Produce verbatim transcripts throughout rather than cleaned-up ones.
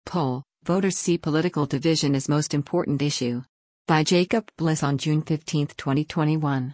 Poll, Voters See Political Division as Most Important Issue. By Jacob Bliss on June fifteenth, twenty twenty-one.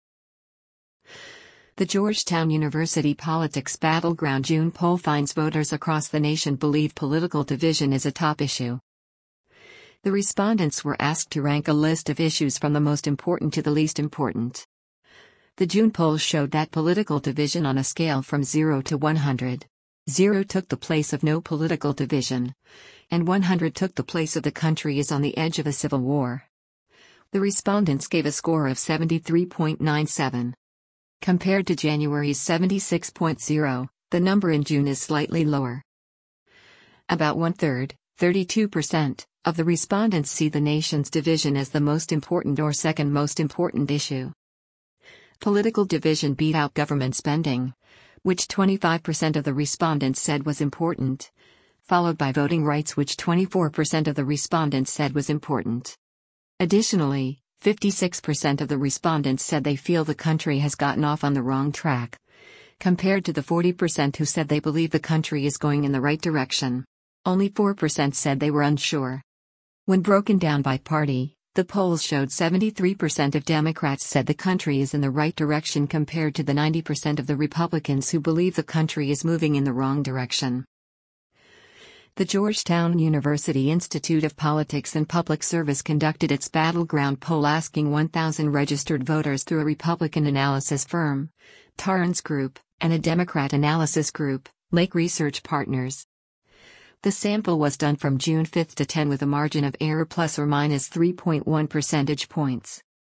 The Georgetown University Politics Battleground June poll finds voters across the nation believe political division is a top issue. The respondents were asked to rank a list of issues from the most important to the least important. The June poll showed that political division on a scale from zero to one hundred. zero took the place of no political division, and one hundred took the place of the country is on the edge of a civil war. The respondents gave a score of seventy-three point nine seven. Compared to January's seventy-six point zero, the number in June is slightly lower. About one-third, thirty-two percent, of the respondents see the nation's division as the most important or second most important issue. Political division beat out government spending, which twenty-five percent of the respondents said was important, followed by voting rights, which twenty-four percent of the respondents said was important. Additionally, fifty-six percent of the respondents said they feel the country has gotten off on the wrong track, compared to the forty percent who said they believe the country is going in the right direction. Only four percent said they were unsure. When broken down by party, the polls showed seventy-three percent of Democrats said the country is in the right direction compared to the ninety percent of the Republicans who believe the country is moving in the wrong direction. The Georgetown University Institute of Politics and Public Service conducted its battleground poll asking one thousand registered voters through a Republican analysis firm, Tarrance Group, and a Democrat analysis group, Lake Research Partners. The sample was done from June fifth to tenth with a margin of error plus or minus three point one percentage points.